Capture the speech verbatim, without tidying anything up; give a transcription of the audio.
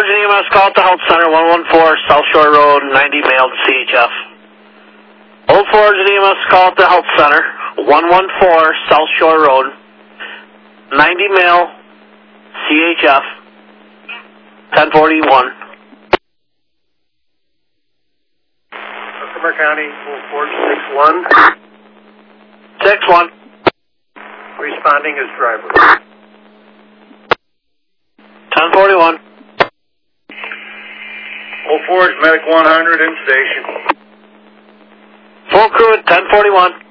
Origin E M S call at the Health Center, one one four South Shore Road, ninety male to C H F. Old four Origin E M S call at the Health Center, one one four South Shore Road, ninety male, C H F, ten forty-one. Bessemer County, Old Fort six one. six one. Responding as driver. ten forty-one. Old Forge, Medic one hundred in station. Full crew at ten forty-one.